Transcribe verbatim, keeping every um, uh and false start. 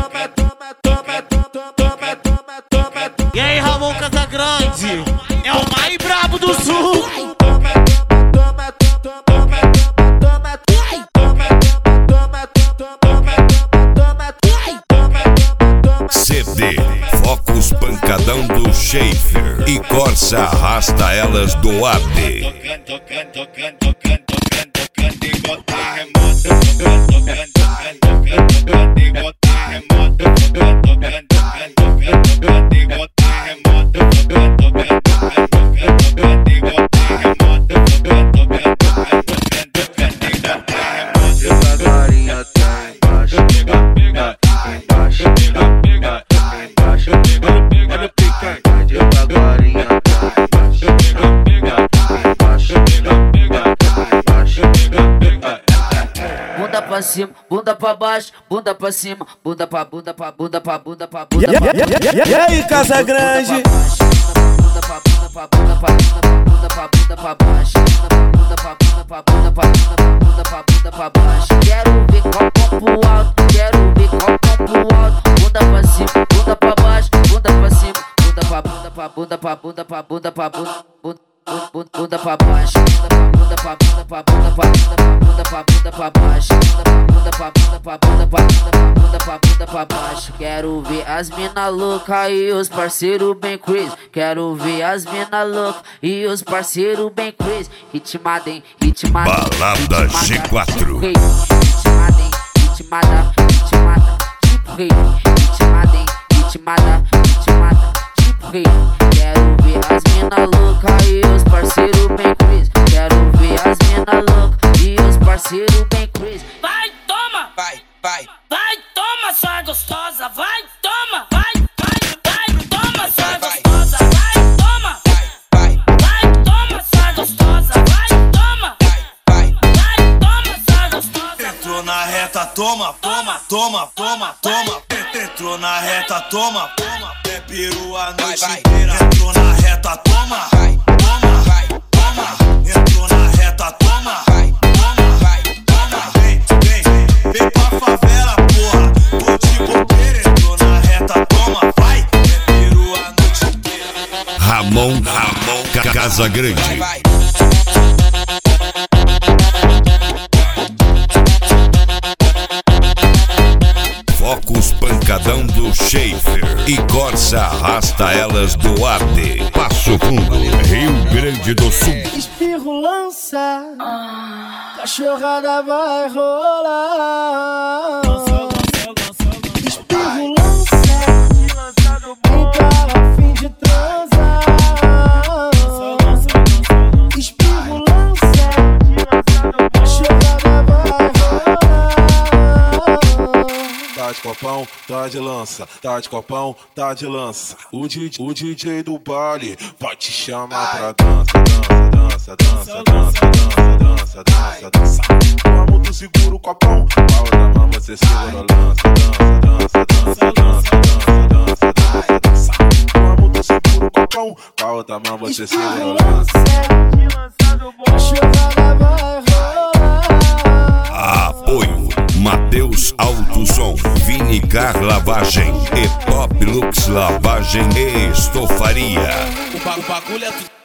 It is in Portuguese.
E aí, Ramon Casagrande, é o mais brabo do sul. C D Focus Pancadão do Schaefer e Corsa Arrasta Elas do A B. Bunda pra cima, bunda pra baixo, bunda pra cima, bunda pra bunda pra bunda pra bunda pra bunda. E aí, Casagrande? Bunda pra bunda pra bunda pra bunda pra bunda pra baixo, bunda pra bunda pra bunda pra bunda pra bunda pra baixo. Quero ver copo pro alto, quero ver copo pro alto. Bunda pra cima, bunda pra baixo, bunda pra cima, bunda pra bunda pra bunda pra bunda pra bunda pra bunda. Bunda pra baixo, bunda pra bunda pra bunda pra bunda pra bunda pra baixo, bunda pra bunda pra bunda pra bunda pra bunda pra baixo. Quero ver as mina louca e os parceiro bem crazy. Quero ver as mina louca e os parceiro bem crazy. Ritmada, hein, ritmada, Balada G quatro. Ritmada, hein, ritmada, ritmada, tipo rei. Ritmada, hein, ritmada, ritmada, tipo rei. Quero ver as mina louca e os parceiro bem crazy. Quero ver as mina louca e os parceiro bem crazy. Vai, toma! Vai, vai, Vai, toma, sua gostosa! Vai, toma! Vai, vai, vai, toma, sua gostosa! Vai, toma! vai, vai, Vai, toma, sua gostosa! Vai, toma! vai, Vai, toma, sua gostosa! Entrou na reta, toma, toma, toma, toma, toma. Entrou na reta, toma, toma. É peru a noite vai. inteira. Entrou na reta, toma, vai, toma, vai, toma. Entrou na reta, toma, vai, toma, vai, toma. Vem, vem, vem pra favela, porra. Tô de bobeira. Entrou na reta, toma, vai. É peru a noite inteira. Ramon, Ramon Casagrande. vai. Focus Pancadão do Schaefer e Corsa Arrasta Elas do A B. Passo Fundo, Rio Grande do Sul. Espirro lança, cachorrada vai rolar. Espirro lança, quem tá a fim de transar. Espirro lança, cachorrada vai rolar. Tá de copão, tá de lança, tá de copão, tá de lança. O D J, o D J do baile vai te chamar pra dança, dança, dança, dança, dança, dança, dança, dança. Com a mão tu segura o copão, com a outra mão você segura a lança, dança, dança, dança, dança, dança, dança, dança. Com a mão tu segura o copão, com a outra mão você segura a lança. Cachorrada vai rolar. Apoio Mateus Alto Som, Vinicar Lavagem e Top Lux Lavagem e Estofaria. O bagulho é tudo.